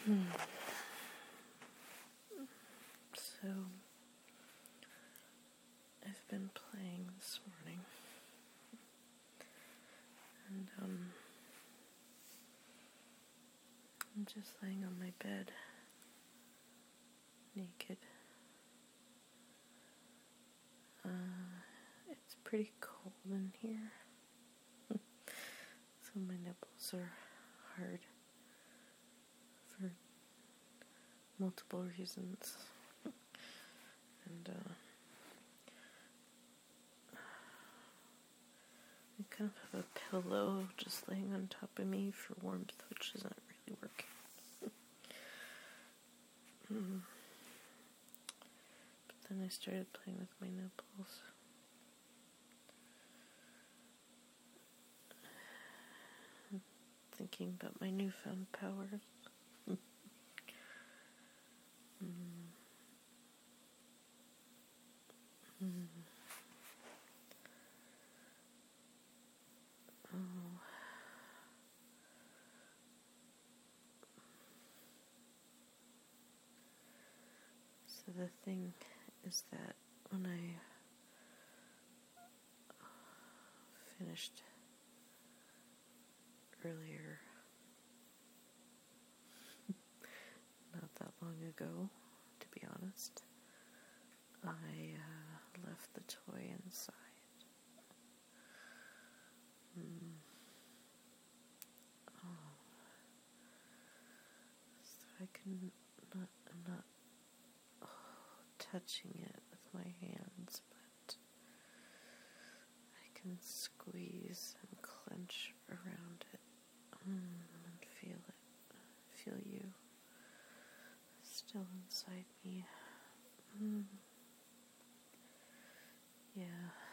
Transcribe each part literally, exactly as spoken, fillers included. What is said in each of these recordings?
So, I've been playing this morning, and um, I'm just laying on my bed, naked. Uh, it's pretty cold in here, so my nipples are hard for multiple reasons, and uh, I kind of have a pillow just laying on top of me for warmth, which isn't really working. mm. But then I started playing with my nipples. Thinking about my newfound powers. mm. Mm. Oh. So the thing is that when I finished earlier, not that long ago, to be honest, I uh, left the toy inside. Mm. Oh. So I can not, I'm not oh, touching it with my hands, but I can squeeze and clench around it mm, and feel it, feel you still inside me. Mm. Yeah.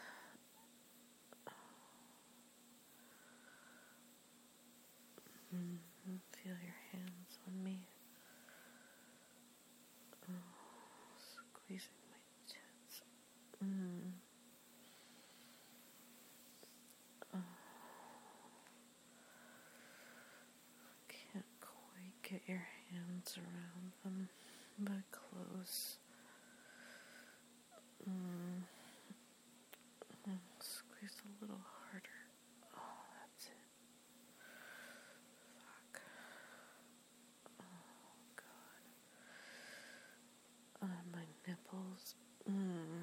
Mm. Feel your hands on me. Oh, squeezing my tits. Mm. Oh. Can't quite get your hands around them, but close. Mm. Mm. Squeeze a little harder. Oh, that's it. Fuck. Oh, God. On my nipples. Mm.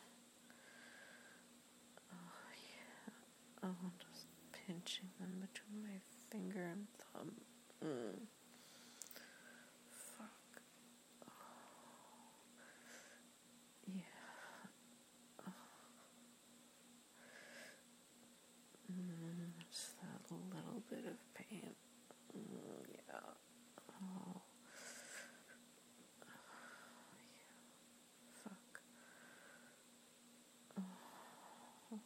Oh, yeah. Oh, I'm just pinching them between my finger and thumb. Mm. Fuck. Oh. Yeah. Oh. Mm. Just that little bit of pain. Mm. Yeah. Oh. Fuck. Oh.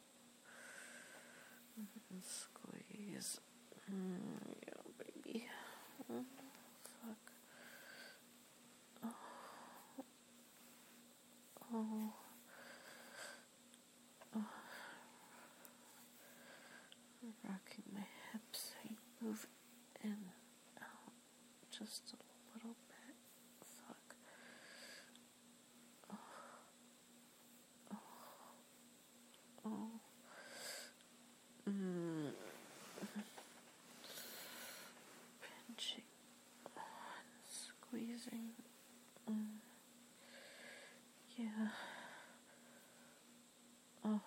And squeeze. Mm, yeah, baby. Mm, fuck. Oh. Oh. Oh. Rocking my hips. I move in, out, just a little bit. Fuck. Oh. Oh. Oh. Mm. Pinching. Oh, squeezing. Mm. Yeah. Oh.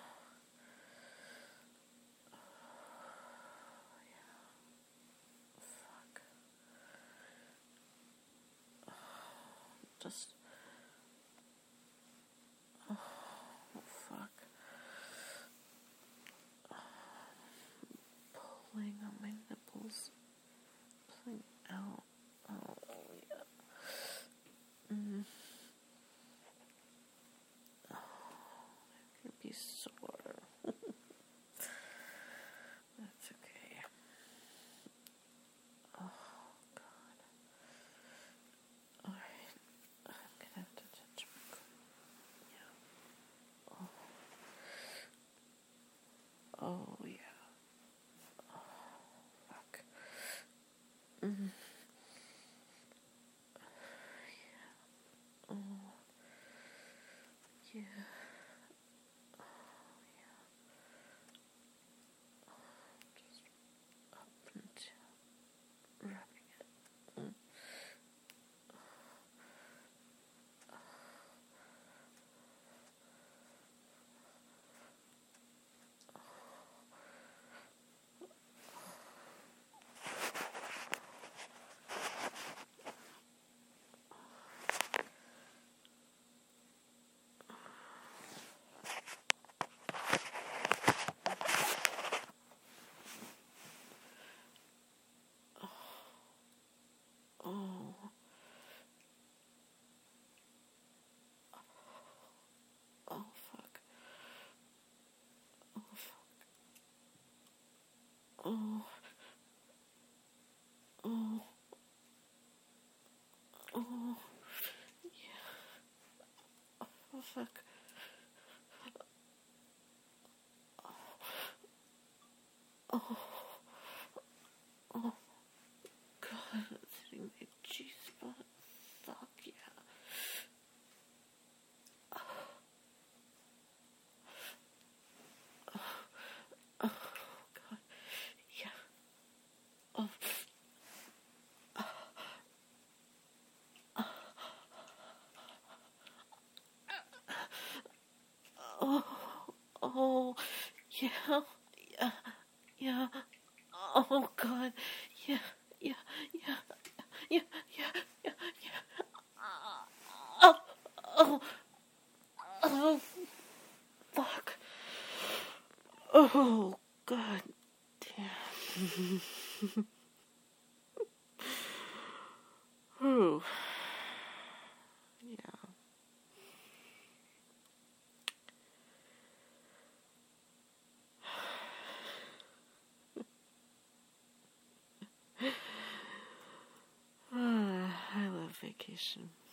Yeah. Fuck. Oh. Just. Oh. Fuck. Pulling on my nipples. Pulling out. Oh, yeah. Mm. Oh, I'm gonna be sore. That's okay. Oh, God. Alright. I'm gonna have to touch my clit. Yeah. Oh. Oh, yeah. Oh, fuck. Mm. Just up and down, rubbing it. Mm. Oh. Oh, fuck. Oh, fuck. Oh. Oh. Oh. Yeah. Oh, fuck. Oh. Oh. God, it's hitting my G-spot. Fuck yeah. Oh, God. Yeah. Oh. Oh. Oh. Yeah. Yeah. Yeah. Oh, God. Yeah. Yeah. Yeah. Yeah. Yeah. Yeah. Yeah. Oh. Oh. Oh. Fuck. Oh, God damn. Whew. Yeah. I love vacation.